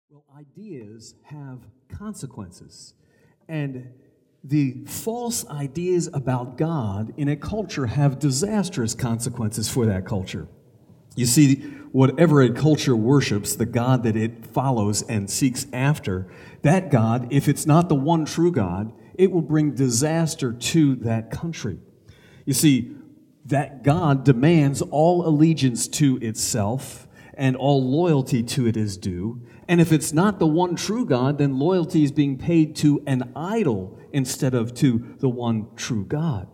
Well, ideas have consequences. And the false ideas about God in a culture have disastrous consequences for that culture. You see, whatever a culture worships, the God that it follows and seeks after, that God, if it's not the one true God, it will bring disaster to that country. You see, that God demands all allegiance to itself and all loyalty to it is due. And if it's not the one true God, then loyalty is being paid to an idol instead of to the one true God.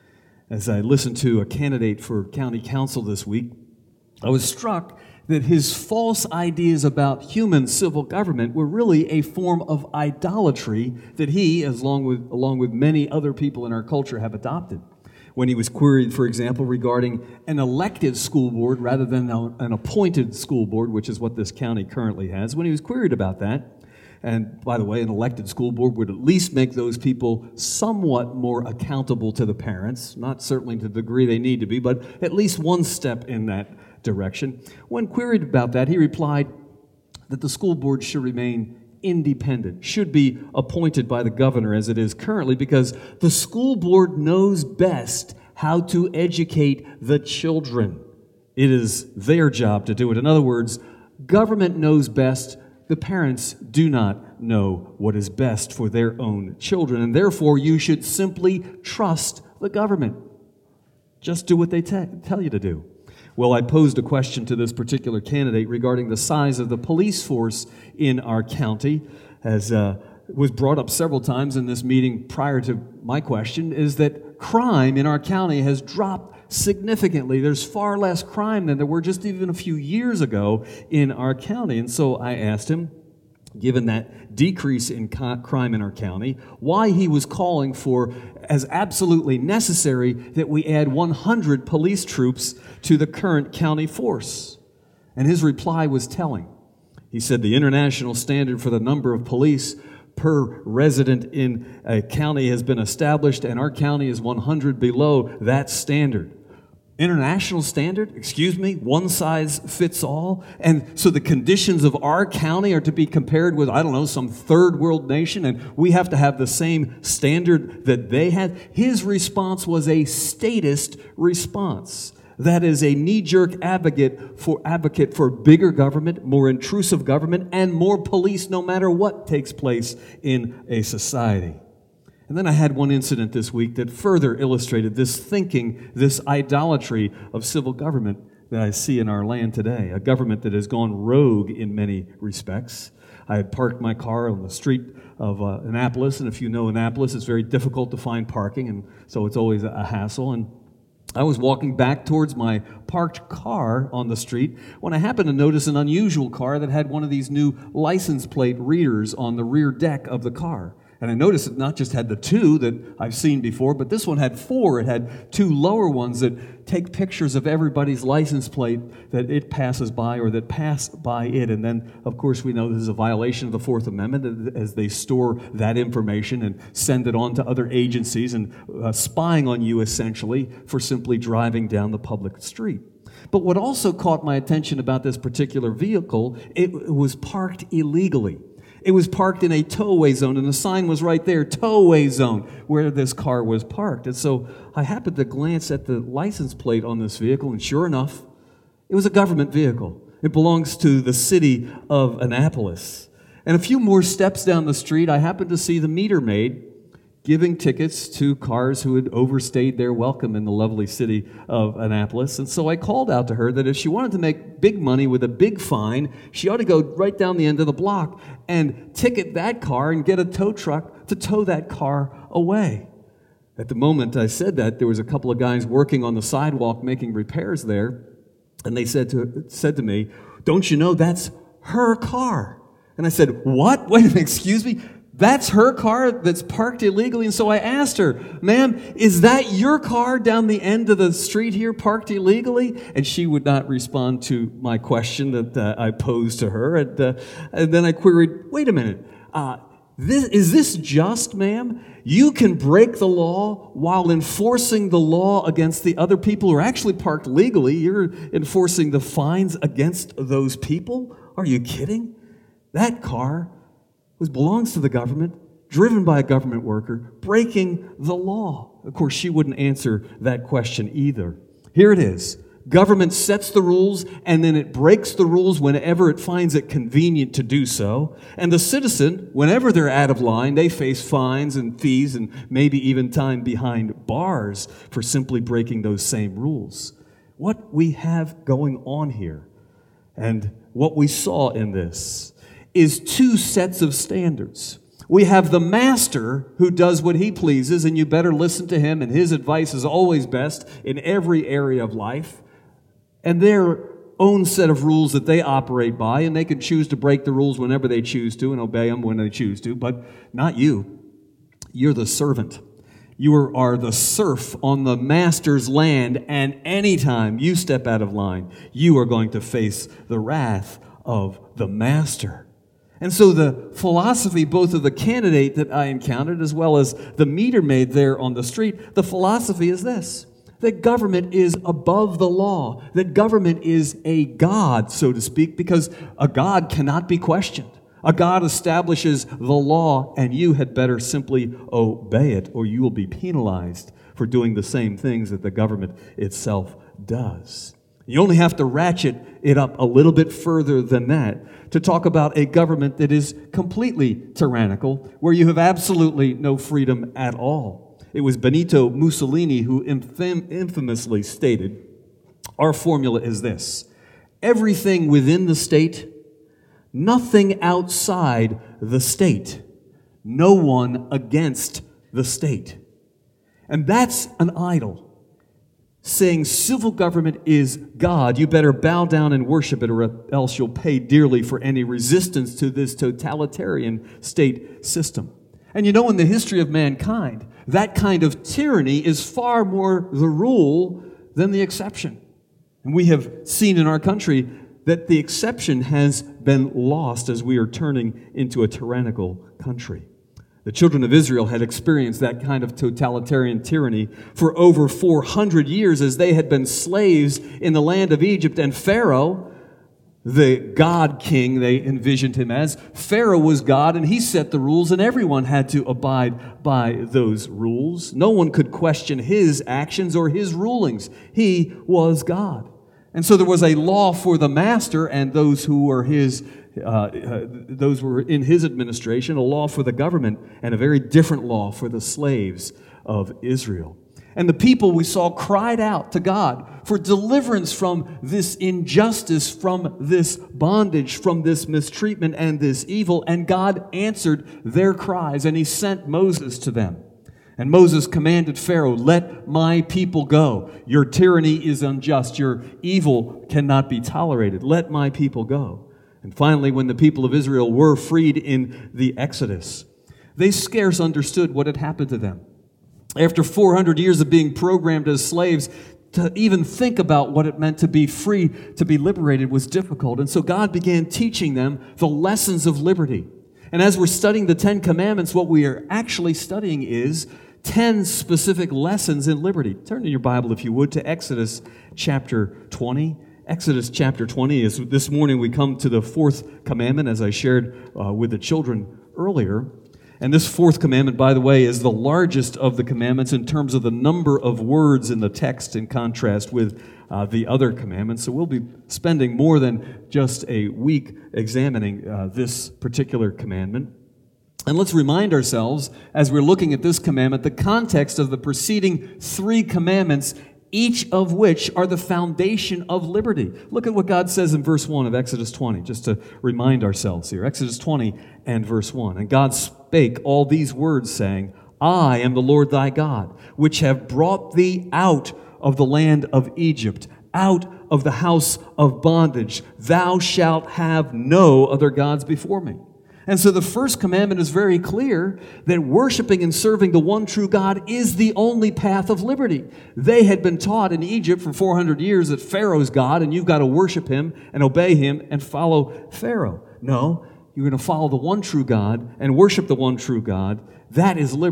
As I listened to a candidate for county council this week, I was struck that his false ideas about human civil government were really a form of idolatry that he, along with many other people in our culture, have adopted. When he was queried, for example, regarding an elected school board rather than an appointed school board, which is what this county currently has, when he was queried about that, and by the way, an elected school board would at least make those people somewhat more accountable to the parents, not certainly to the degree they need to be, but at least one step in that direction. When queried about that, he replied that the school board should remain independent, should be appointed by the governor as it is currently, because the school board knows best how to educate the children. It is their job to do it. In other words, government knows best. The parents do not know what is best for their own children, and therefore you should simply trust the government. Just do what they tell you to do. Well, I posed a question to this particular candidate regarding the size of the police force in our county, as was brought up several times in this meeting prior to my question, is that crime in our county has dropped significantly. There's far less crime than there were just even a few years ago in our county. And so I asked him, given that decrease in crime in our county, why he was calling for, as absolutely necessary, that we add 100 police troops to the current county force. And his reply was telling. He said the international standard for the number of police per resident in a county has been established, and our county is 100 below that standard. International standard? Excuse me? One size fits all? And so the conditions of our county are to be compared with, I don't know, some third world nation, and we have to have the same standard that they had? His response was a statist response. That is a knee-jerk advocate for bigger government, more intrusive government, and more police no matter what takes place in a society. And then I had one incident this week that further illustrated this thinking, this idolatry of civil government that I see in our land today, a government that has gone rogue in many respects. I had parked my car on the street of Annapolis, and if you know Annapolis, it's very difficult to find parking, and so it's always a hassle. And I was walking back towards my parked car on the street when I happened to notice an unusual car that had one of these new license plate readers on the rear deck of the car. And I noticed it not just had the two that I've seen before, but this one had four. It had two lower ones that take pictures of everybody's license plate that it passes by or that pass by it. And then, of course, we know this is a violation of the Fourth Amendment as they store that information and send it on to other agencies and spying on you, essentially, for simply driving down the public street. But what also caught my attention about this particular vehicle, it was parked illegally. It was parked in a towaway zone, and the sign was right there, towaway zone, where this car was parked. And so I happened to glance at the license plate on this vehicle, and sure enough, it was a government vehicle. It belongs to the city of Annapolis. And a few more steps down the street, I happened to see the meter maid giving tickets to cars who had overstayed their welcome in the lovely city of Annapolis. And so I called out to her that if she wanted to make big money with a big fine, she ought to go right down the end of the block and ticket that car and get a tow truck to tow that car away. At the moment I said that, there was a couple of guys working on the sidewalk making repairs there, and they said to me, "Don't you know that's her car?" And I said, "What? Wait a minute, excuse me? That's her car that's parked illegally?" And so I asked her, "Ma'am, is that your car down the end of the street here parked illegally?" And she would not respond to my question that I posed to her. And then I queried, "Wait a minute, is this just, ma'am? You can break the law while enforcing the law against the other people who are actually parked legally. You're enforcing the fines against those people? Are you kidding?" That car belongs to the government, driven by a government worker, breaking the law. Of course, she wouldn't answer that question either. Here it is. Government sets the rules, and then it breaks the rules whenever it finds it convenient to do so. And the citizen, whenever they're out of line, they face fines and fees and maybe even time behind bars for simply breaking those same rules. What we have going on here, and what we saw in this, is two sets of standards. We have the master who does what he pleases, and you better listen to him, and his advice is always best in every area of life. And their own set of rules that they operate by, and they can choose to break the rules whenever they choose to and obey them when they choose to, but not you. You're the servant. You are the serf on the master's land, and anytime you step out of line, you are going to face the wrath of the master. And so the philosophy, both of the candidate that I encountered as well as the meter maid there on the street, the philosophy is this: that government is above the law, that government is a god, so to speak, because a god cannot be questioned. A god establishes the law, and you had better simply obey it, or you will be penalized for doing the same things that the government itself does. You only have to ratchet it up a little bit further than that to talk about a government that is completely tyrannical, where you have absolutely no freedom at all. It was Benito Mussolini who infamously stated, our formula is this: everything within the state, nothing outside the state, no one against the state. And that's an idol. Saying civil government is God, you better bow down and worship it, or else you'll pay dearly for any resistance to this totalitarian state system. And you know, in the history of mankind, that kind of tyranny is far more the rule than the exception. And we have seen in our country that the exception has been lost as we are turning into a tyrannical country. The children of Israel had experienced that kind of totalitarian tyranny for over 400 years as they had been slaves in the land of Egypt. And Pharaoh, the God king they envisioned him as, Pharaoh was God, and he set the rules, and everyone had to abide by those rules. No one could question his actions or his rulings. He was God. And so there was a law for the master and those who were those who were in his administration, a law for the government, and a very different law for the slaves of Israel. And the people, we saw, cried out to God for deliverance from this injustice, from this bondage, from this mistreatment and this evil. And God answered their cries, and he sent Moses to them. And Moses commanded Pharaoh, "Let my people go. Your tyranny is unjust. Your evil cannot be tolerated. Let my people go." And finally, when the people of Israel were freed in the Exodus, they scarce understood what had happened to them. After 400 years of being programmed as slaves, to even think about what it meant to be free, to be liberated, was difficult. And so God began teaching them the lessons of liberty. And as we're studying the 10 Commandments, what we are actually studying is 10 specific lessons in liberty. Turn in your Bible, if you would, to Exodus chapter 20. Exodus chapter 20 is, this morning we come to the fourth commandment, as I shared with the children earlier. And this fourth commandment, by the way, is the largest of the commandments in terms of the number of words in the text, in contrast with the other commandments. So we'll be spending more than just a week examining this particular commandment. And let's remind ourselves, as we're looking at this commandment, the context of the preceding 3 commandments, each of which are the foundation of liberty. Look at what God says in verse 1 of Exodus 20, just to remind ourselves here. Exodus 20 and verse 1. And God spake all these words, saying, I am the Lord thy God, which have brought thee out of the land of Egypt, out of the house of bondage. Thou shalt have no other gods before me. And so the first commandment is very clear that worshiping and serving the one true God is the only path of liberty. They had been taught in Egypt for 400 years that Pharaoh's God, and you've got to worship him and obey him and follow Pharaoh. No, you're going to follow the one true God and worship the one true God. That is liberty.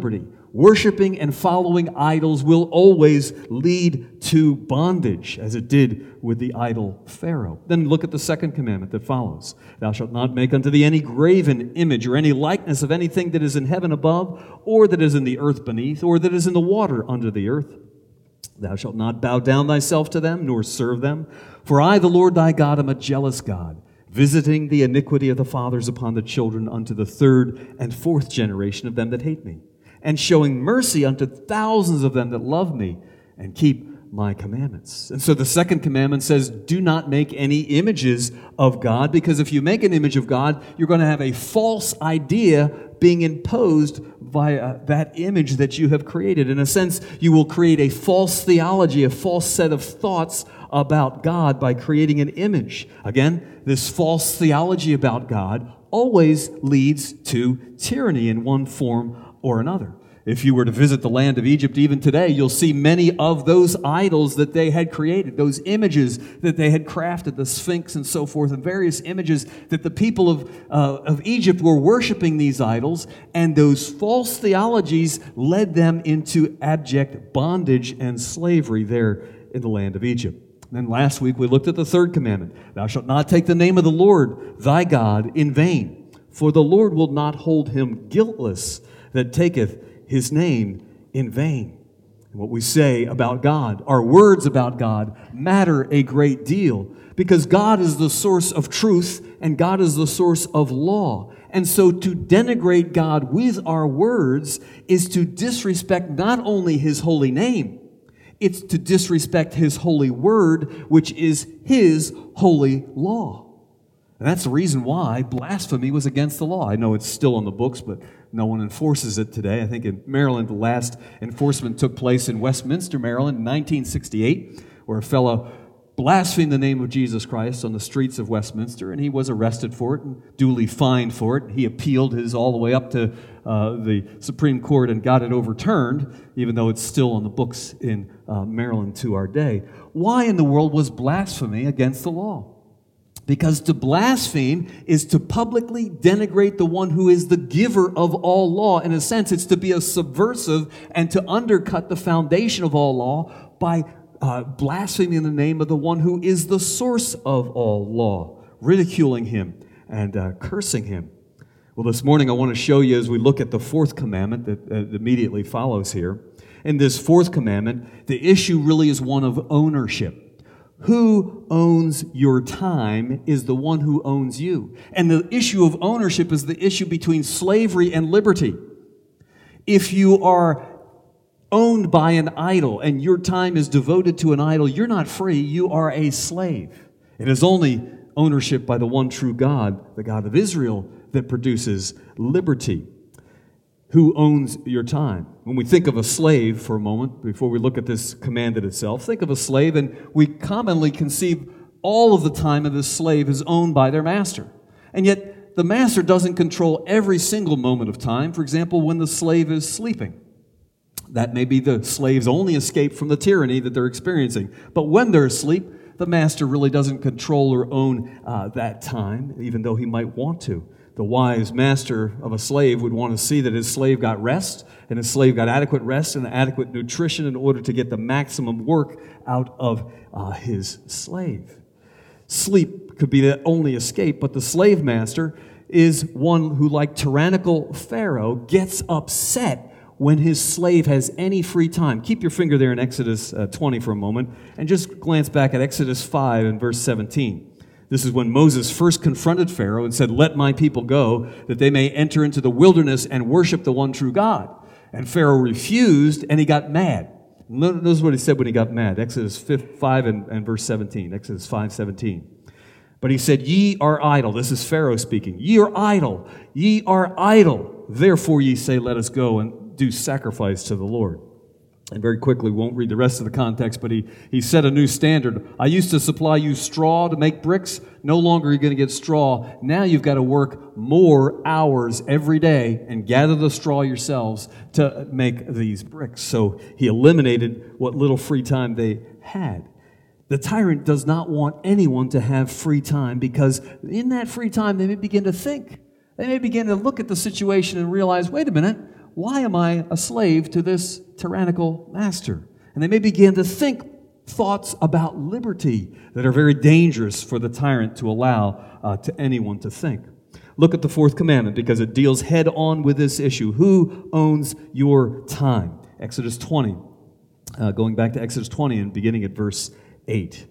Worshipping and following idols will always lead to bondage, as it did with the idol Pharaoh. Then look at the second commandment that follows. Thou shalt not make unto thee any graven image or any likeness of anything that is in heaven above, or that is in the earth beneath, or that is in the water under the earth. Thou shalt not bow down thyself to them, nor serve them. For I, the Lord thy God, am a jealous God, visiting the iniquity of the fathers upon the children unto the third and fourth generation of them that hate me, and showing mercy unto thousands of them that love me and keep my commandments. And so the second commandment says, do not make any images of God, because if you make an image of God, you're going to have a false idea being imposed by that image that you have created. In a sense, you will create a false theology, a false set of thoughts about God by creating an image. Again, this false theology about God always leads to tyranny in one form or another. If you were to visit the land of Egypt even today, you'll see many of those idols that they had created, those images that they had crafted, the Sphinx and so forth, and various images that the people of Egypt were worshiping these idols, and those false theologies led them into abject bondage and slavery there in the land of Egypt. And then last week we looked at the third commandment. Thou shalt not take the name of the Lord thy God in vain, for the Lord will not hold him guiltless that taketh his name in vain. And what we say about God, our words about God, matter a great deal, because God is the source of truth and God is the source of law. And so to denigrate God with our words is to disrespect not only his holy name, it's to disrespect his holy word, which is his holy law. And that's the reason why blasphemy was against the law. I know it's still on the books, but no one enforces it today. I think in Maryland, the last enforcement took place in Westminster, Maryland in 1968, where a fellow blasphemed the name of Jesus Christ on the streets of Westminster, and he was arrested for it and duly fined for it. He appealed his all the way up to the Supreme Court and got it overturned, even though it's still on the books in Maryland to our day. Why in the world was blasphemy against the law? Because to blaspheme is to publicly denigrate the one who is the giver of all law. In a sense, it's to be a subversive and to undercut the foundation of all law by blaspheming the name of the one who is the source of all law, ridiculing him and cursing him. Well, this morning I want to show you, as we look at the fourth commandment that immediately follows here. In this fourth commandment, the issue really is one of ownership. Who owns your time is the one who owns you. And the issue of ownership is the issue between slavery and liberty. If you are owned by an idol and your time is devoted to an idol, you're not free, you are a slave. It is only ownership by the one true God, the God of Israel, that produces liberty. Who owns your time? When we think of a slave for a moment, before we look at this commandment itself, think of a slave, and we commonly conceive all of the time of this slave is owned by their master. And yet, the master doesn't control every single moment of time. For example, when the slave is sleeping. That may be the slave's only escape from the tyranny that they're experiencing. But when they're asleep, the master really doesn't control or own that time, even though he might want to. The wise master of a slave would want to see that his slave got rest, and his slave got adequate rest and adequate nutrition in order to get the maximum work out of his slave. Sleep could be the only escape, but the slave master is one who, like tyrannical Pharaoh, gets upset when his slave has any free time. Keep your finger there in Exodus 20 for a moment, and just glance back at Exodus 5 and verse 17. This is when Moses first confronted Pharaoh and said, "Let my people go, that they may enter into the wilderness and worship the one true God." And Pharaoh refused, and he got mad. Notice what he said when he got mad. Exodus 5 and verse 17. Exodus 5:17. But he said, "Ye are idle." This is Pharaoh speaking. "Ye are idle. Ye are idle. Therefore ye say, let us go and do sacrifice to the Lord." And very quickly, we won't read the rest of the context, but he set a new standard. "I used to supply you straw to make bricks. No longer are you going to get straw. Now you've got to work more hours every day and gather the straw yourselves to make these bricks." So he eliminated what little free time they had. The tyrant does not want anyone to have free time, because in that free time they may begin to think. They may begin to look at the situation and realize, wait a minute, why am I a slave to this tyrannical master? And they may begin to think thoughts about liberty that are very dangerous for the tyrant to allow to anyone to think. Look at the fourth commandment because it deals head on with this issue. Who owns your time? Exodus 20. Going back to Exodus 20 and beginning at verse 8.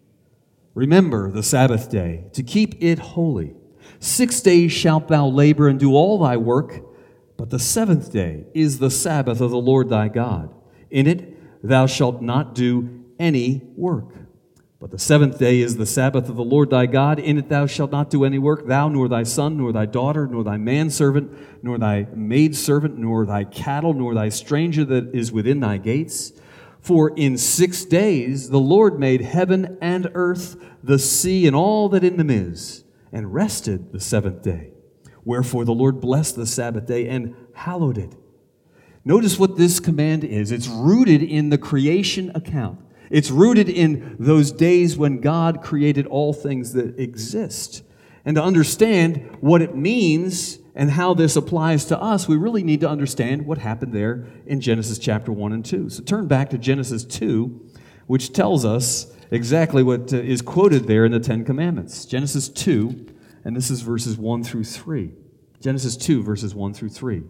Remember the Sabbath day, to keep it holy. 6 days shalt thou labor and do all thy work, but the seventh day is the Sabbath of the Lord thy God. In it thou shalt not do any work. But the seventh day is the Sabbath of the Lord thy God. In it thou shalt not do any work, thou, nor thy son, nor thy daughter, nor thy manservant, nor thy maidservant, nor thy cattle, nor thy stranger that is within thy gates. For in 6 days the Lord made heaven and earth, the sea, and all that in them is, and rested the seventh day. Wherefore the Lord blessed the Sabbath day and hallowed it. Notice what this command is. It's rooted in the creation account. It's rooted in those days when God created all things that exist. And to understand what it means and how this applies to us, we really need to understand what happened there in Genesis chapter 1 and 2. So turn back to Genesis 2, which tells us exactly what is quoted there in the Ten Commandments. Genesis 2, and this is verses 1 through 3. Genesis 2, verses 1 through 3.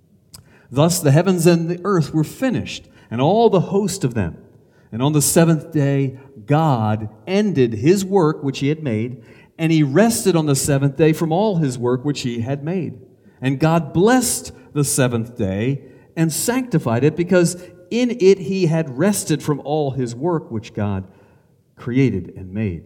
Thus the heavens and the earth were finished, and all the host of them. And on the seventh day, God ended his work which he had made, and he rested on the seventh day from all his work which he had made. And God blessed the seventh day and sanctified it, because in it he had rested from all his work which God created and made.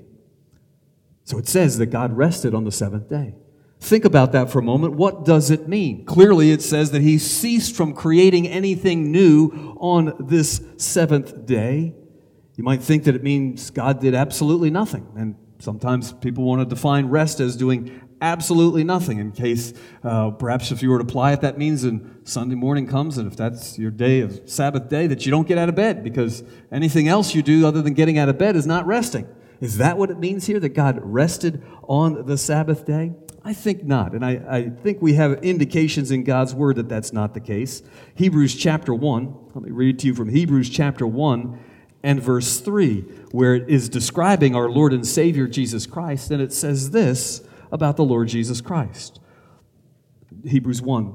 So it says that God rested on the seventh day. Think about that for a moment. What does it mean? Clearly it says that he ceased from creating anything new on this seventh day. You might think that it means God did absolutely nothing. And sometimes people want to define rest as doing absolutely nothing. In case, perhaps if you were to apply it, that means when Sunday morning comes, and if that's your day of Sabbath day, that you don't get out of bed, because anything else you do other than getting out of bed is not resting. Is that what it means here, that God rested on the Sabbath day? I think not, and I think we have indications in God's Word that that's not the case. Hebrews chapter 1, let me read to you from Hebrews chapter 1 and verse 3, where it is describing our Lord and Savior Jesus Christ, and it says this about the Lord Jesus Christ. Hebrews 1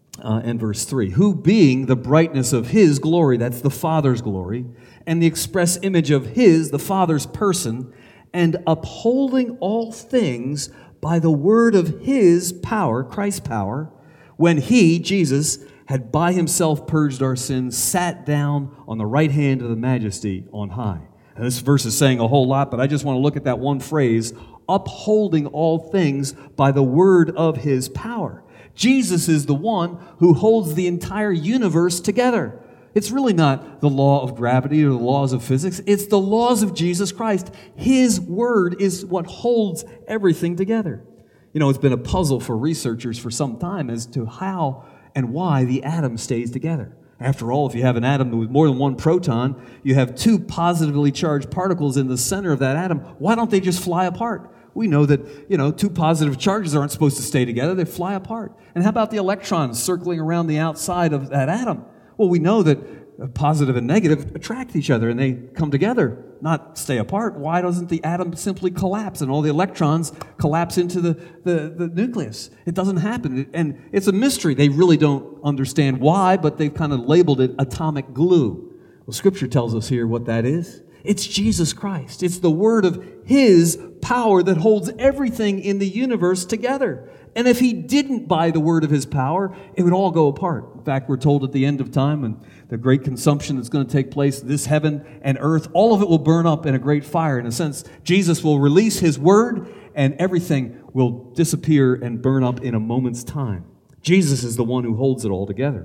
and verse 3, who being the brightness of his glory, that's the Father's glory, and the express image of his, the Father's person, and upholding all things by the word of his power, Christ's power, when he, Jesus, had by himself purged our sins, sat down on the right hand of the majesty on high. And this verse is saying a whole lot, but I just want to look at that one phrase, upholding all things by the word of his power. Jesus is the one who holds the entire universe together. It's really not the law of gravity or the laws of physics. It's the laws of Jesus Christ. His word is what holds everything together. You know, it's been a puzzle for researchers for some time as to how and why the atom stays together. After all, if you have an atom with more than one proton, you have two positively charged particles in the center of that atom. Why don't they just fly apart? We know that, two positive charges aren't supposed to stay together. They fly apart. And how about the electrons circling around the outside of that atom? Well, we know that positive and negative attract each other and they come together, not stay apart. Why doesn't the atom simply collapse and all the electrons collapse into the nucleus? It doesn't happen. And it's a mystery. They really don't understand why, but they've kind of labeled it atomic glue. Well, Scripture tells us here what that is. It's Jesus Christ. It's the word of his power that holds everything in the universe together. And if he didn't by the word of his power, it would all go apart. In fact, we're told at the end of time, and the great consumption that's going to take place, this heaven and earth, all of it will burn up in a great fire. In a sense, Jesus will release his word, and everything will disappear and burn up in a moment's time. Jesus is the one who holds it all together.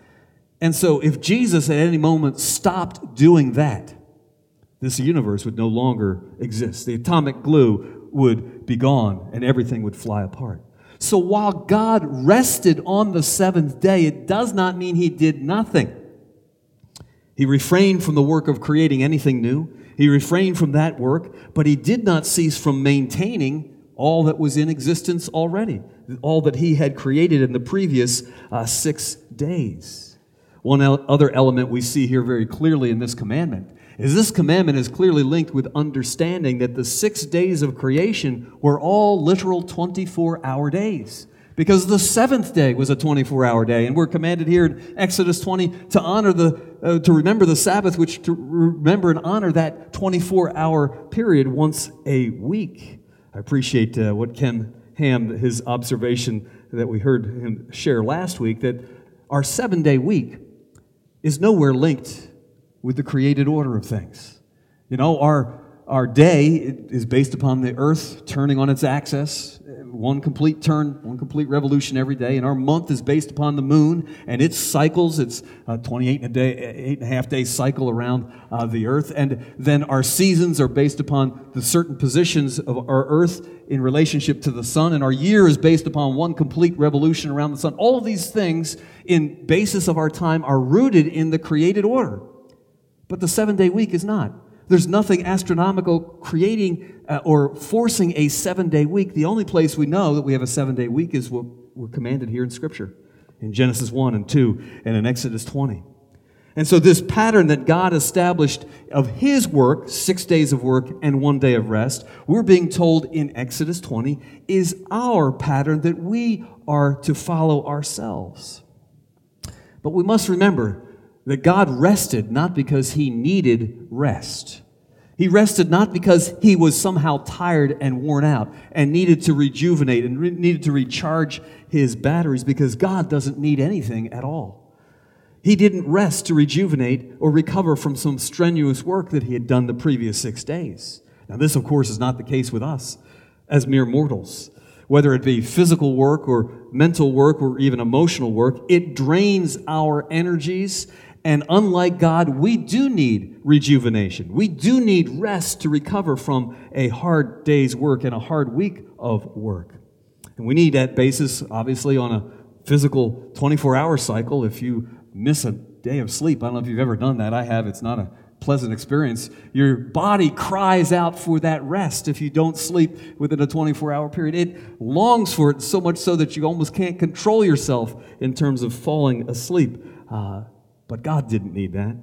And so if Jesus at any moment stopped doing that, this universe would no longer exist. The atomic glue would be gone, and everything would fly apart. So while God rested on the seventh day, it does not mean he did nothing. He refrained from the work of creating anything new. He refrained from that work, but he did not cease from maintaining all that was in existence already, all that he had created in the previous 6 days. One other element we see here very clearly in this commandment is this commandment is clearly linked with understanding that the 6 days of creation were all literal 24-hour days. Because the seventh day was a 24-hour day, and we're commanded here in Exodus 20 to honor to remember the Sabbath, which to remember and honor that 24-hour period once a week. I appreciate what Ken Ham, his observation that we heard him share last week, that our 7-day week is nowhere linked with the created order of things. You know, our day is based upon the earth turning on its axis, one complete turn, one complete revolution every day, and our month is based upon the moon and its cycles. It's 8.5 day cycle around the earth, and then our seasons are based upon the certain positions of our earth in relationship to the sun, and our year is based upon one complete revolution around the sun. All of these things in basis of our time are rooted in the created order. But the 7-day week is not. There's nothing astronomical creating or forcing a 7-day week. The only place we know that we have a 7-day week is what we're commanded here in Scripture, in Genesis 1 and 2 and in Exodus 20. And so this pattern that God established of His work, 6 days of work and 1 day of rest, we're being told in Exodus 20, is our pattern that we are to follow ourselves. But we must remember that God rested not because He needed rest. He rested not because He was somehow tired and worn out and needed to rejuvenate and needed to recharge His batteries, because God doesn't need anything at all. He didn't rest to rejuvenate or recover from some strenuous work that He had done the previous 6 days. Now this, of course, is not the case with us as mere mortals. Whether it be physical work or mental work or even emotional work, it drains our energies. And unlike God, we do need rejuvenation. We do need rest to recover from a hard day's work and a hard week of work. And we need that basis, obviously, on a physical 24-hour cycle. If you miss a day of sleep, I don't know if you've ever done that. I have. It's not a pleasant experience. Your body cries out for that rest if you don't sleep within a 24-hour period. It longs for it so much so that you almost can't control yourself in terms of falling asleep. But God didn't need that.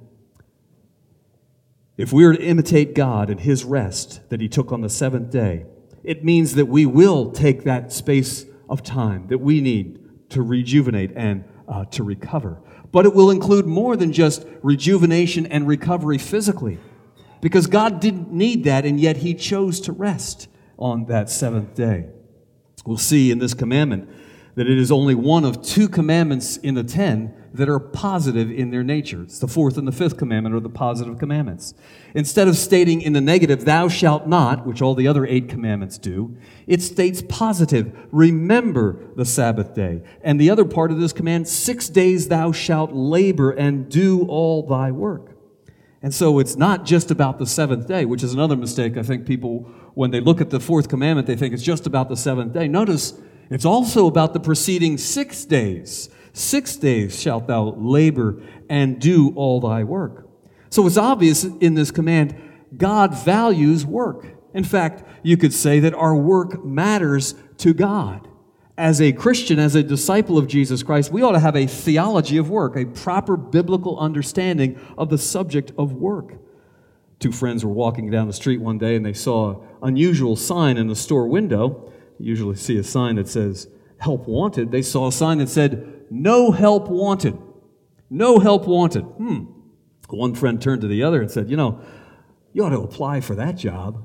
If we are to imitate God and His rest that He took on the seventh day, it means that we will take that space of time that we need to rejuvenate and to recover. But it will include more than just rejuvenation and recovery physically, because God didn't need that, and yet He chose to rest on that seventh day. We'll see in this commandment that it is only one of 2 commandments in the 10 that are positive in their nature. It's the 4th and the 5th commandment, or the positive commandments. Instead of stating in the negative, thou shalt not, which all the other 8 commandments do, it states positive, remember the Sabbath day. And the other part of this command, 6 days thou shalt labor and do all thy work. And so it's not just about the 7th day, which is another mistake. I think people, when they look at the 4th commandment, they think it's just about the 7th day. Notice, it's also about the preceding 6 days. 6 days shalt thou labor and do all thy work. So it's obvious in this command, God values work. In fact, you could say that our work matters to God. As a Christian, as a disciple of Jesus Christ, we ought to have a theology of work, a proper biblical understanding of the subject of work. 2 friends were walking down the street one day and they saw an unusual sign in the store window. You usually see a sign that says, help wanted. They saw a sign that said, no help wanted. No help wanted. One friend turned to the other and said, you ought to apply for that job.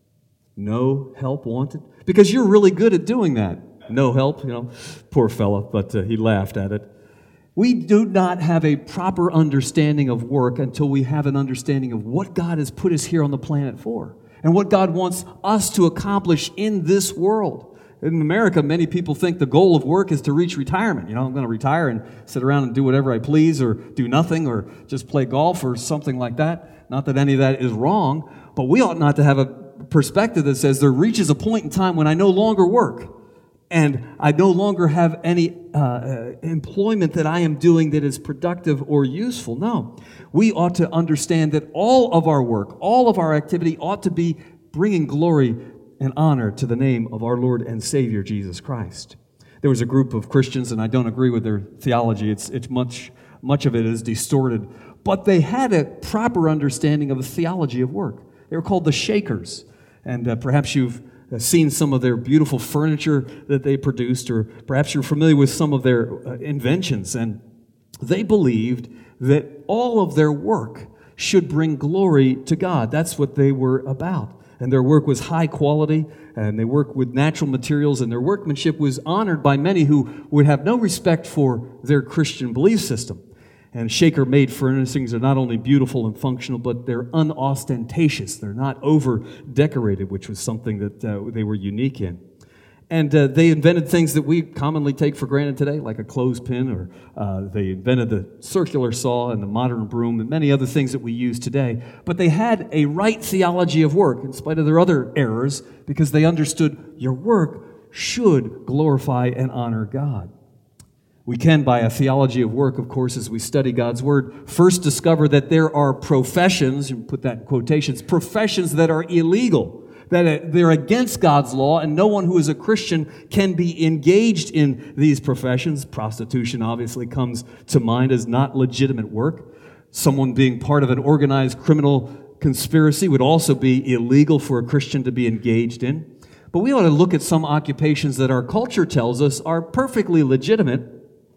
No help wanted? Because you're really good at doing that. No help, poor fella, but he laughed at it. We do not have a proper understanding of work until we have an understanding of what God has put us here on the planet for and what God wants us to accomplish in this world. In America, many people think the goal of work is to reach retirement. I'm going to retire and sit around and do whatever I please, or do nothing, or just play golf or something like that. Not that any of that is wrong, but we ought not to have a perspective that says there reaches a point in time when I no longer work and I no longer have any employment that I am doing that is productive or useful. No, we ought to understand that all of our work, all of our activity ought to be bringing glory and honor to the name of our Lord and Savior, Jesus Christ. There was a group of Christians, and I don't agree with their theology. It's much of it is distorted. But they had a proper understanding of the theology of work. They were called the Shakers. And perhaps you've seen some of their beautiful furniture that they produced, or perhaps you're familiar with some of their inventions. And they believed that all of their work should bring glory to God. That's what they were about. And their work was high quality, and they worked with natural materials, and their workmanship was honored by many who would have no respect for their Christian belief system. And Shaker-made furnishings are not only beautiful and functional, but they're unostentatious. They're not over-decorated, which was something that they were unique in. And they invented things that we commonly take for granted today, like a clothespin, or they invented the circular saw and the modern broom and many other things that we use today. But they had a right theology of work, in spite of their other errors, because they understood your work should glorify and honor God. We can, by a theology of work, of course, as we study God's Word, first discover that there are professions, you put that in quotations, professions that are illegal, that they're against God's law, and no one who is a Christian can be engaged in these professions. Prostitution obviously comes to mind as not legitimate work. Someone being part of an organized criminal conspiracy would also be illegal for a Christian to be engaged in. But we ought to look at some occupations that our culture tells us are perfectly legitimate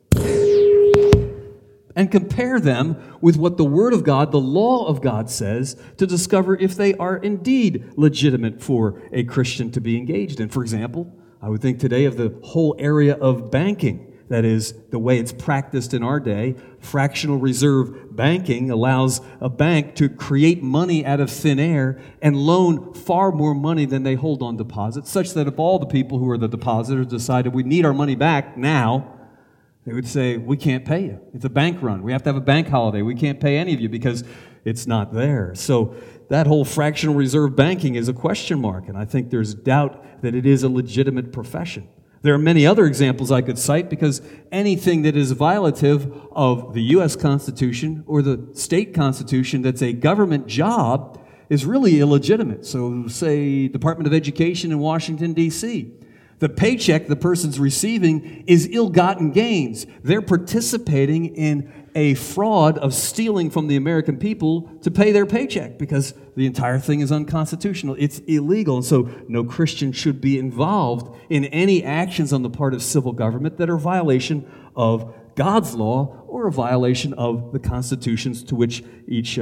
and compare them with what the Word of God, the law of God says, to discover if they are indeed legitimate for a Christian to be engaged in. For example, I would think today of the whole area of banking. That is, the way it's practiced in our day. Fractional reserve banking allows a bank to create money out of thin air and loan far more money than they hold on deposit, such that if all the people who are the depositors decided we need our money back now, they would say, we can't pay you. It's a bank run. We have to have a bank holiday. We can't pay any of you because it's not there. So that whole fractional reserve banking is a question mark, and I think there's doubt that it is a legitimate profession. There are many other examples I could cite, because anything that is violative of the U.S. Constitution or the state constitution that's a government job is really illegitimate. So say Department of Education in Washington, D.C., the paycheck the person's receiving is ill-gotten gains. They're participating in a fraud of stealing from the American people to pay their paycheck, because the entire thing is unconstitutional. It's illegal. And so no Christian should be involved in any actions on the part of civil government that are a violation of God's law or a violation of the constitutions to which each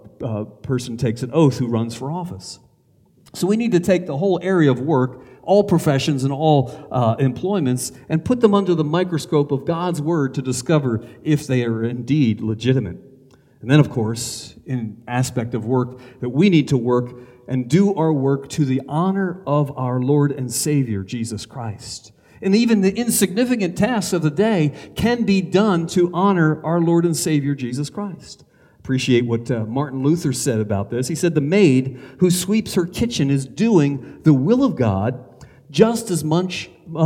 person takes an oath who runs for office. So we need to take the whole area of work, all professions and all employments, and put them under the microscope of God's Word to discover if they are indeed legitimate. And then, of course, in aspect of work, that we need to work and do our work to the honor of our Lord and Savior, Jesus Christ. And even the insignificant tasks of the day can be done to honor our Lord and Savior, Jesus Christ. Appreciate what Martin Luther said about this. He said, the maid who sweeps her kitchen is doing the will of God just as much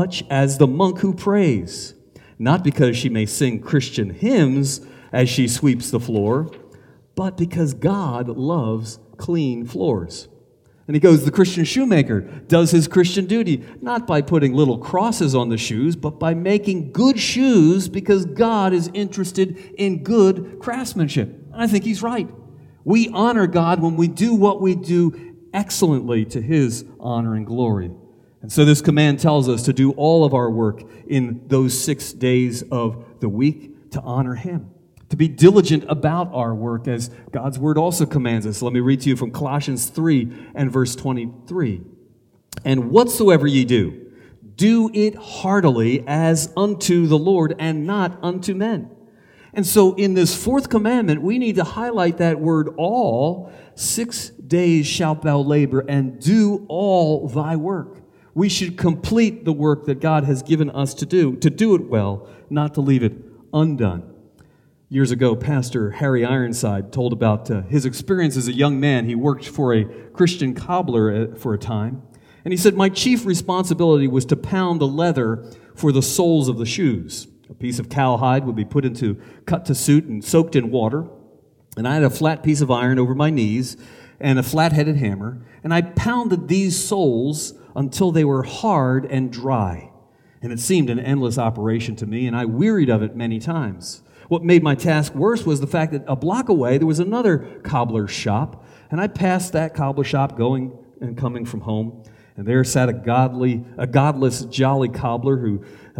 as the monk who prays, not because she may sing Christian hymns as she sweeps the floor, but because God loves clean floors. And he goes, the Christian shoemaker does his Christian duty, not by putting little crosses on the shoes, but by making good shoes because God is interested in good craftsmanship. And I think he's right. We honor God when we do what we do excellently to His honor and glory. And so this command tells us to do all of our work in those 6 days of the week to honor Him, to be diligent about our work as God's Word also commands us. Let me read to you from Colossians 3 and verse 23. And whatsoever ye do, do it heartily as unto the Lord and not unto men. And so in this fourth commandment, we need to highlight that word all. 6 days shalt thou labor and do all thy work. We should complete the work that God has given us to do it well, not to leave it undone. Years ago, Pastor Harry Ironside told about his experience as a young man. He worked for a Christian cobbler for a time. And he said, my chief responsibility was to pound the leather for the soles of the shoes. A piece of cowhide would be cut to suit and soaked in water. And I had a flat piece of iron over my knees and a flat-headed hammer. And I pounded these soles until they were hard and dry. And it seemed an endless operation to me, and I wearied of it many times. What made my task worse was the fact that a block away there was another cobbler's shop, and I passed that cobbler shop going and coming from home, and there sat a godless, jolly cobbler who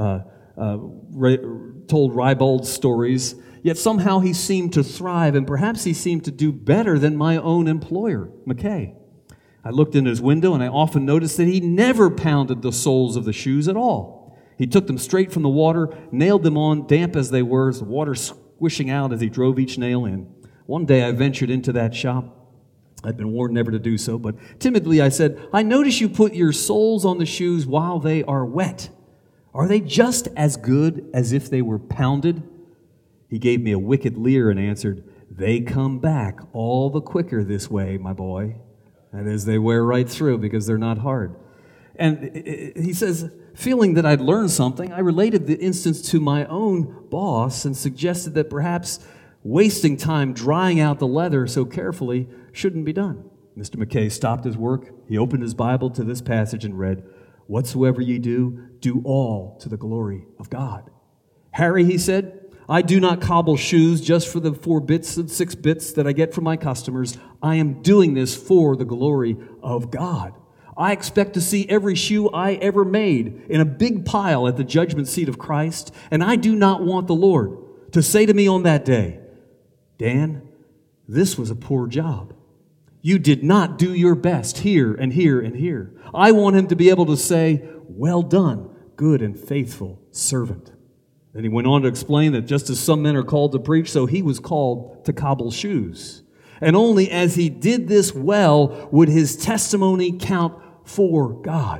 told ribald stories, yet somehow he seemed to thrive, and perhaps he seemed to do better than my own employer, McKay. I looked in his window, and I often noticed that he never pounded the soles of the shoes at all. He took them straight from the water, nailed them on, damp as they were, the water squishing out as he drove each nail in. One day I ventured into that shop. I'd been warned never to do so, but timidly I said, "I notice you put your soles on the shoes while they are wet. Are they just as good as if they were pounded?" He gave me a wicked leer and answered, "They come back all the quicker this way, my boy." That is, they wear right through because they're not hard. And he says, feeling that I'd learned something, I related the instance to my own boss and suggested that perhaps wasting time drying out the leather so carefully shouldn't be done. Mr. McKay stopped his work. He opened his Bible to this passage and read, "Whatsoever ye do, do all to the glory of God." "Harry," he said, "I do not cobble shoes just for the 4 bits and 6 bits that I get from my customers. I am doing this for the glory of God. I expect to see every shoe I ever made in a big pile at the judgment seat of Christ, and I do not want the Lord to say to me on that day, 'Dan, this was a poor job. You did not do your best here and here and here.' I want him to be able to say, 'Well done, good and faithful servant.'" Then he went on to explain that just as some men are called to preach, so he was called to cobble shoes. And only as he did this well would his testimony count for God.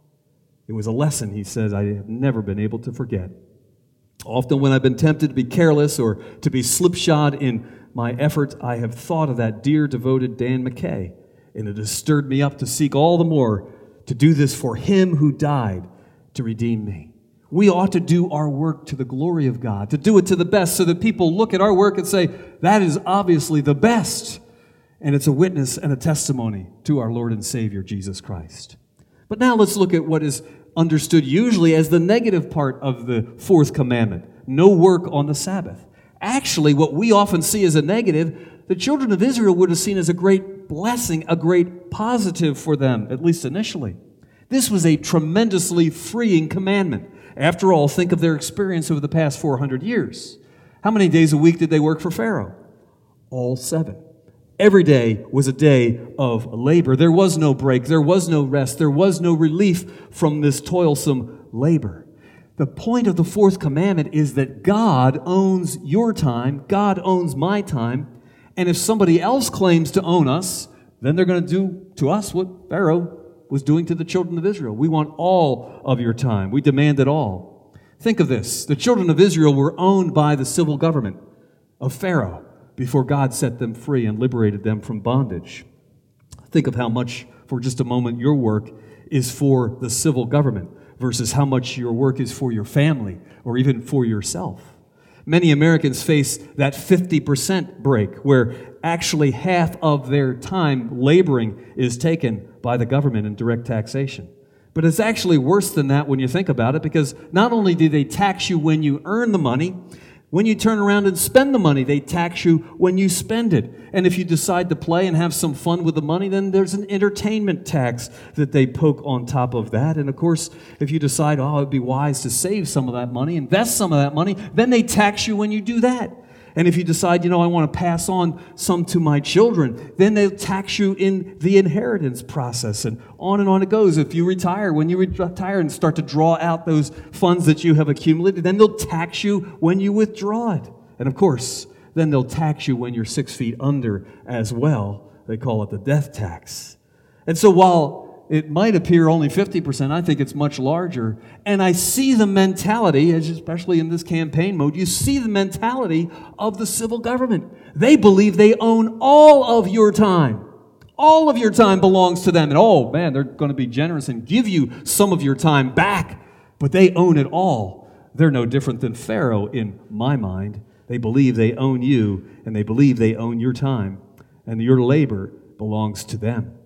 It was a lesson, he says, I have never been able to forget. Often when I've been tempted to be careless or to be slipshod in my effort, I have thought of that dear, devoted Dan McKay, and it has stirred me up to seek all the more to do this for him who died to redeem me. We ought to do our work to the glory of God, to do it to the best, so that people look at our work and say, that is obviously the best. And it's a witness and a testimony to our Lord and Savior, Jesus Christ. But now let's look at what is understood usually as the negative part of the 4th commandment, no work on the Sabbath. Actually, what we often see as a negative, the children of Israel would have seen as a great blessing, a great positive for them, at least initially. This was a tremendously freeing commandment. After all, think of their experience over the past 400 years. How many days a week did they work for Pharaoh? All 7. Every day was a day of labor. There was no break. There was no rest. There was no relief from this toilsome labor. The point of the 4th commandment is that God owns your time. God owns my time. And if somebody else claims to own us, then they're going to do to us what Pharaoh was doing to the children of Israel. We want all of your time. We demand it all. Think of this. The children of Israel were owned by the civil government of Pharaoh before God set them free and liberated them from bondage. Think of how much, for just a moment, your work is for the civil government versus how much your work is for your family or even for yourself. Many Americans face that 50% break where actually half of their time laboring is taken by the government in direct taxation. But it's actually worse than that when you think about it, because not only do they tax you when you earn the money, when you turn around and spend the money, they tax you when you spend it. And if you decide to play and have some fun with the money, then there's an entertainment tax that they poke on top of that. And of course, if you decide, it would be wise to save some of that money, invest some of that money, then they tax you when you do that. And if you decide, I want to pass on some to my children, then they'll tax you in the inheritance process, and on it goes. If you retire, when you retire and start to draw out those funds that you have accumulated, then they'll tax you when you withdraw it. And of course, then they'll tax you when you're 6 feet under as well. They call it the death tax. And so while it might appear only 50%, I think it's much larger. And I see the mentality, especially in this campaign mode, you see the mentality of the civil government. They believe they own all of your time. All of your time belongs to them. And they're going to be generous and give you some of your time back. But they own it all. They're no different than Pharaoh in my mind. They believe they own you, and they believe they own your time. And your labor belongs to them.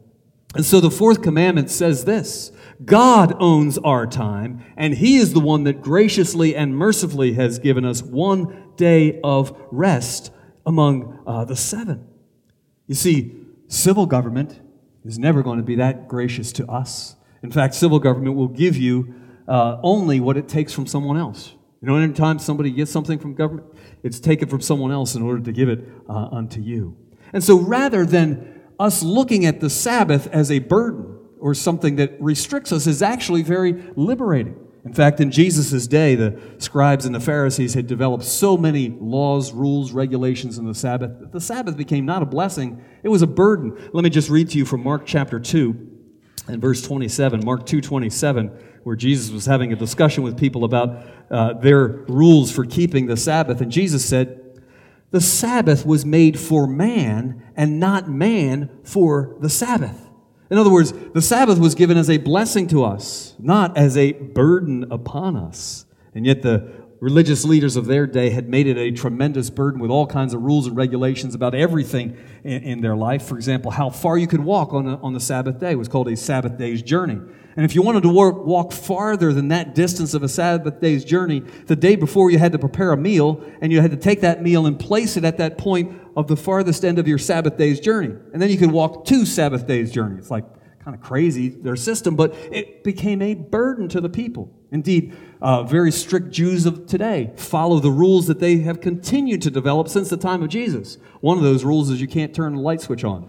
And so the fourth commandment says this: God owns our time, and He is the one that graciously and mercifully has given us one day of rest among the seven. You see, civil government is never going to be that gracious to us. In fact, civil government will give you only what it takes from someone else. You know, anytime somebody gets something from government, it's taken from someone else in order to give it unto you. And so rather than us looking at the Sabbath as a burden or something that restricts us, is actually very liberating. In fact, in Jesus' day, the scribes and the Pharisees had developed so many laws, rules, regulations in the Sabbath that the Sabbath became not a blessing, it was a burden. Let me just read to you from Mark chapter 2 and verse 27, Mark 2:27, where Jesus was having a discussion with people about their rules for keeping the Sabbath. And Jesus said, "The Sabbath was made for man, and not man for the Sabbath." In other words, the Sabbath was given as a blessing to us, not as a burden upon us. And yet the religious leaders of their day had made it a tremendous burden with all kinds of rules and regulations about everything in their life. For example, how far you could walk on the Sabbath day was called a Sabbath day's journey. And if you wanted to walk farther than that distance of a Sabbath day's journey, the day before you had to prepare a meal, and you had to take that meal and place it at that point of the farthest end of your Sabbath day's journey. And then you could walk 2 Sabbath days' journey. It's like kind of crazy, their system, but it became a burden to the people. Indeed, very strict Jews of today follow the rules that they have continued to develop since the time of Jesus. One of those rules is you can't turn the light switch on.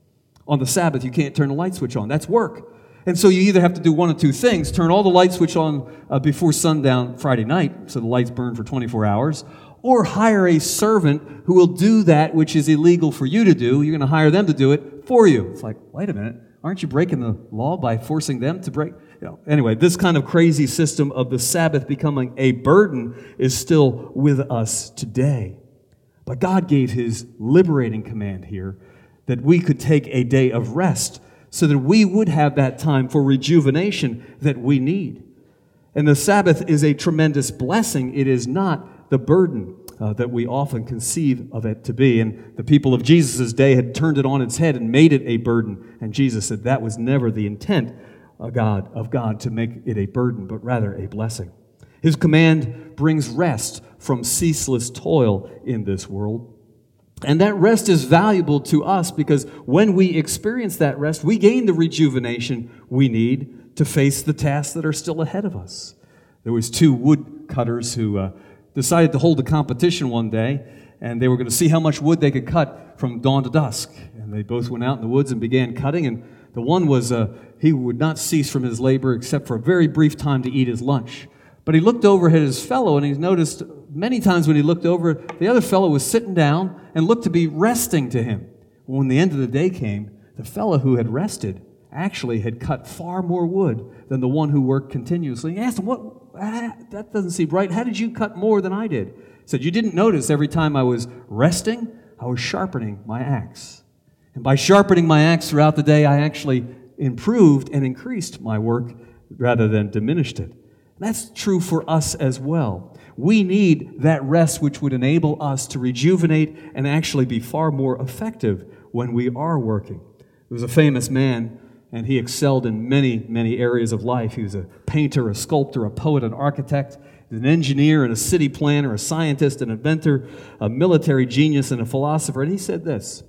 On the Sabbath, you can't turn the light switch on. That's work. And so you either have to do one of two things: turn all the light switch on before sundown Friday night, so the lights burn for 24 hours, or hire a servant who will do that which is illegal for you to do. You're going to hire them to do it for you. It's like, wait a minute, aren't you breaking the law by forcing them to break? Anyway, this kind of crazy system of the Sabbath becoming a burden is still with us today. But God gave His liberating command here that we could take a day of rest so that we would have that time for rejuvenation that we need. And the Sabbath is a tremendous blessing. It is not the burden that we often conceive of it to be. And the people of Jesus' day had turned it on its head and made it a burden. And Jesus said that was never the intent of God to make it a burden, but rather a blessing. His command brings rest from ceaseless toil in this world. And that rest is valuable to us because when we experience that rest, we gain the rejuvenation we need to face the tasks that are still ahead of us. There was 2 woodcutters who decided to hold a competition one day, and they were going to see how much wood they could cut from dawn to dusk. And they both went out in the woods and began cutting, and the one was, he would not cease from his labor except for a very brief time to eat his lunch. But he looked over at his fellow, and he noticed many times when he looked over, the other fellow was sitting down and looked to be resting to him. When the end of the day came, the fellow who had rested actually had cut far more wood than the one who worked continuously. He asked him, that doesn't seem right. How did you cut more than I did? He said, you didn't notice every time I was resting, I was sharpening my axe. And by sharpening my axe throughout the day, I actually improved and increased my work rather than diminished it. That's true for us as well. We need that rest which would enable us to rejuvenate and actually be far more effective when we are working. There was a famous man, and he excelled in many, many areas of life. He was a painter, a sculptor, a poet, an architect, an engineer, and a city planner, a scientist, an inventor, a military genius, and a philosopher. And he said this: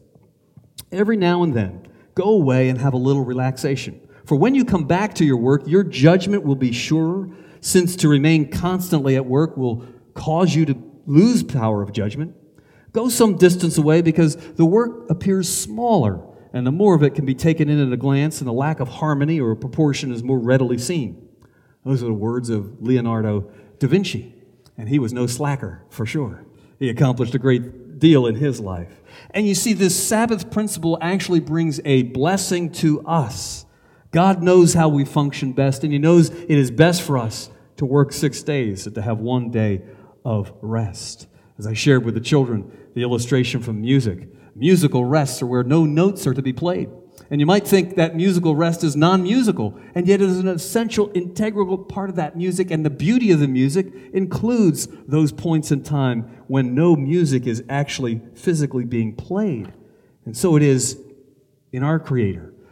every now and then, go away and have a little relaxation. For when you come back to your work, your judgment will be surer, since to remain constantly at work will cause you to lose power of judgment. Go some distance away because the work appears smaller, and the more of it can be taken in at a glance, and the lack of harmony or proportion is more readily seen. Those are the words of Leonardo da Vinci, and he was no slacker, for sure. He accomplished a great deal in his life. And you see, this Sabbath principle actually brings a blessing to us. God knows how we function best, and He knows it is best for us to work 6 days and to have 1 day of rest. As I shared with the children, the illustration from music. Musical rests are where no notes are to be played. And you might think that musical rest is non-musical, and yet it is an essential, integral part of that music, and the beauty of the music includes those points in time when no music is actually physically being played. And so it is in our Creator,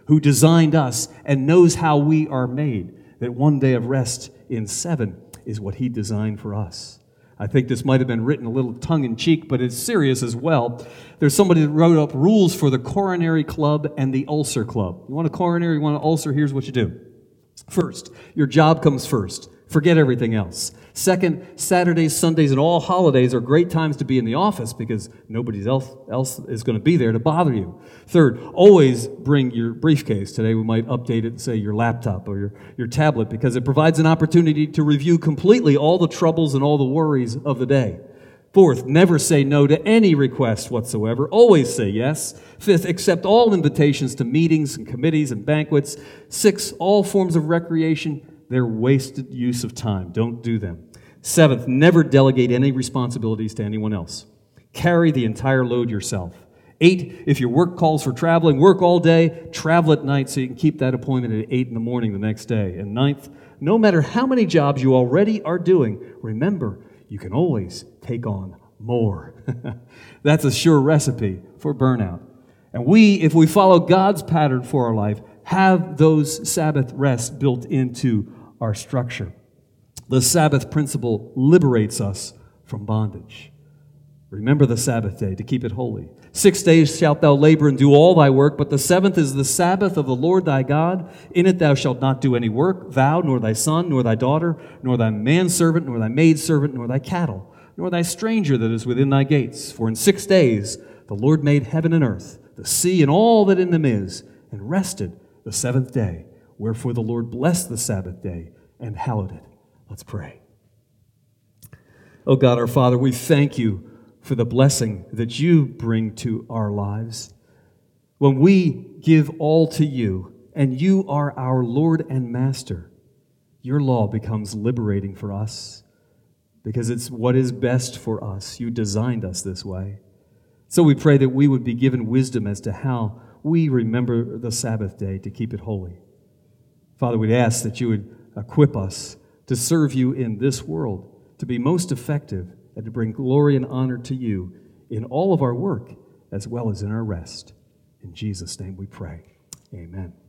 who designed us and knows how we are made, that one day of rest in 7 is what he designed for us. I think this might have been written a little tongue-in-cheek, but it's serious as well. There's somebody that wrote up rules for the coronary club and the ulcer club. You want a coronary, you want an ulcer, here's what you do. First, your job comes first. Forget everything else. Second, Saturdays, Sundays, and all holidays are great times to be in the office because nobody else is going to be there to bother you. Third, always bring your briefcase. Today we might update it and say your laptop or your tablet because it provides an opportunity to review completely all the troubles and all the worries of the day. Fourth, never say no to any request whatsoever. Always say yes. Fifth, accept all invitations to meetings and committees and banquets. Sixth, all forms of recreation, they're wasted use of time. Don't do them. Seventh, never delegate any responsibilities to anyone else. Carry the entire load yourself. 8, if your work calls for traveling, work all day, travel at night so you can keep that appointment at 8 in the morning the next day. And 9th, no matter how many jobs you already are doing, remember, you can always take on more. That's a sure recipe for burnout. And we, if we follow God's pattern for our life, have those Sabbath rests built into our structure. The Sabbath principle liberates us from bondage. Remember the Sabbath day to keep it holy. 6 days shalt thou labor and do all thy work, but the 7th is the Sabbath of the Lord thy God. In it thou shalt not do any work, thou, nor thy son, nor thy daughter, nor thy manservant, nor thy maidservant, nor thy cattle, nor thy stranger that is within thy gates. For in 6 days the Lord made heaven and earth, the sea and all that in them is, and rested the 7th day. Wherefore the Lord blessed the Sabbath day and hallowed it. Let's pray. Oh God, our Father, we thank you for the blessing that you bring to our lives. When we give all to you and you are our Lord and Master, your law becomes liberating for us because it's what is best for us. You designed us this way. So we pray that we would be given wisdom as to how we remember the Sabbath day to keep it holy. Father, we'd ask that you would equip us to serve you in this world, to be most effective, and to bring glory and honor to you in all of our work as well as in our rest. In Jesus' name we pray. Amen.